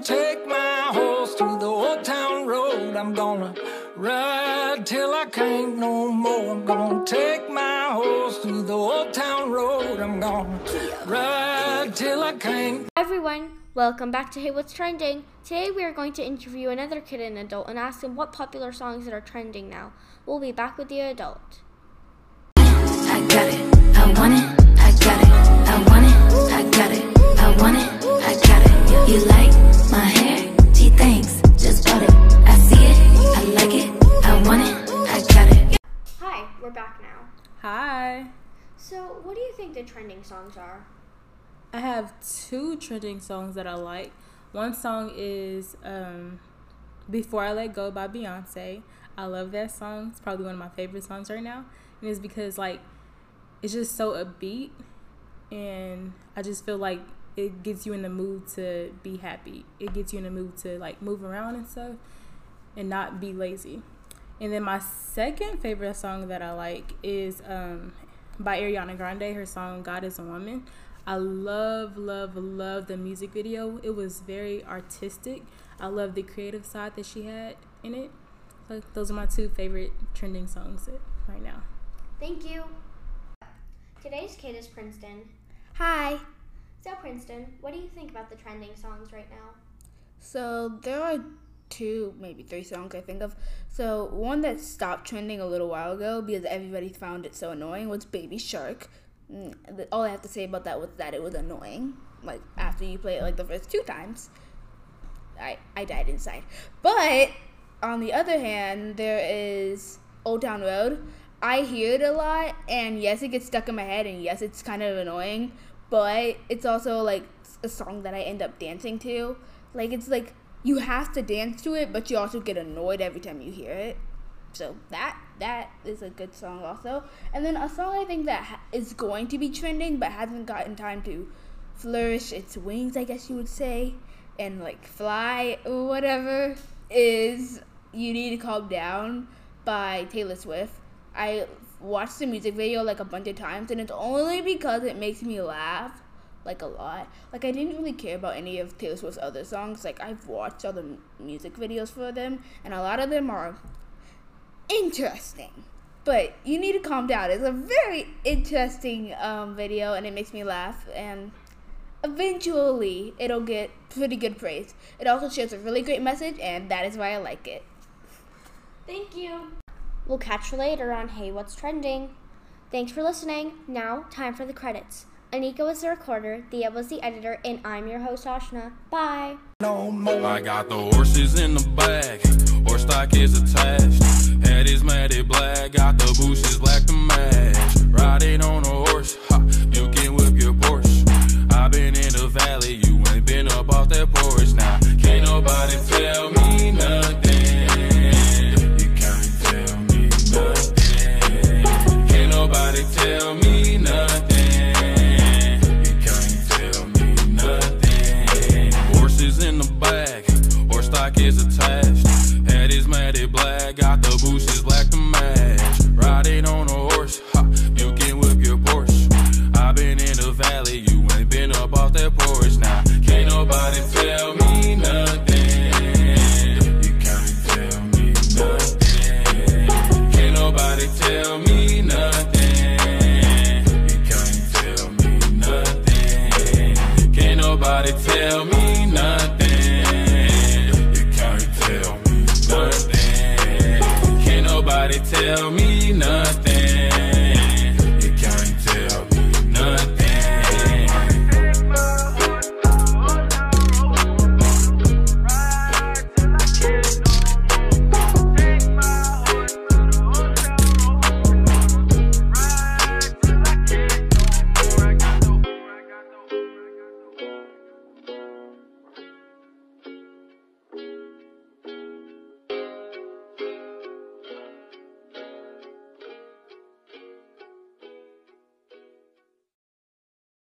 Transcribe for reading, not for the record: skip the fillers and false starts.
take my horse to the old town road. I'm gonna ride till I can't no more. I'm gonna take my horse to the old town road. I'm gonna ride till I can't. Hi everyone, welcome back to Hey What's Trending. Today we are going to interview another kid and adult and ask them what popular songs that are trending now. We'll be back with the adult. I got it, I want it, I got it, I want it, I got it, I want it, I got it. You like my hair? Gee, thanks, just bought it. I see it, I like it, I want it, I got it. Hi, we're back now. Hi. So, what do you think the trending songs are? I have two trending songs that I like. One song is Before I Let Go by Beyonce. I love that song. It's probably one of my favorite songs right now. And it's because, like, it's just so upbeat. And I just feel like it gets you in the mood to be happy. It gets you in the mood to, like, move around and stuff and not be lazy. And then my second favorite song that I like is by Ariana Grande, her song God Is a Woman. I love the music video. It was very artistic. I love the creative side that she had in it. So those are my two favorite trending songs right now. Thank you. Today's kid is Princeton. Hi. So Princeton, what do you think about the trending songs right now? So there are two, maybe three songs I think of. So one that stopped trending a little while ago because everybody found it so annoying was Baby Shark. All I have to say about that was that it was annoying. Like, after you play it like the first two times, I died inside. But on the other hand, there is Old Town Road. I hear it a lot, and yes, it gets stuck in my head, and yes, it's kind of annoying, but it's also like a song that I end up dancing to. Like, it's like you have to dance to it, but you also get annoyed every time you hear it. So that is a good song also. And then a song I think that is going to be trending but hasn't gotten time to flourish its wings, I guess you would say, and like fly or whatever, is You Need to Calm Down by Taylor Swift. I watched the music video like a bunch of times, and it's only because it makes me laugh like a lot. Like, I didn't really care about any of Taylor Swift's other songs. Like, I've watched all the music videos for them, and a lot of them are interesting, but You Need to Calm Down is a very interesting video, and it makes me laugh, and eventually it'll get pretty good praise. It also shares a really great message, and that is why I like it. Thank you. We'll catch you later on Hey What's Trending. Thanks for listening. Now, time for the credits. Anika was the recorder, Thea was the editor, and I'm your host, Ashna. Bye. No more. I got the horses in the back, horse stock is attached. Head is matted black, got the bushes black to match. Riding on a horse, ha, you can whip your Porsche. I been in the valley, you ain't been up off that porch. Now, can't nobody tell me nothing. You can't tell me nothing. Can't nobody tell me nothing. In the back, horse stock is attached. Head is matted black, got the bushes black to match. Riding on a horse, ha, you can whip your Porsche. I been in the valley, you ain't been up off that porch. Now, can't nobody tell me nothing. You can't tell me nothing. Can't nobody tell me nothing. You can't tell me nothing. Can't nobody tell me nothing. You can't tell me nothing. Can't nobody tell me nothing.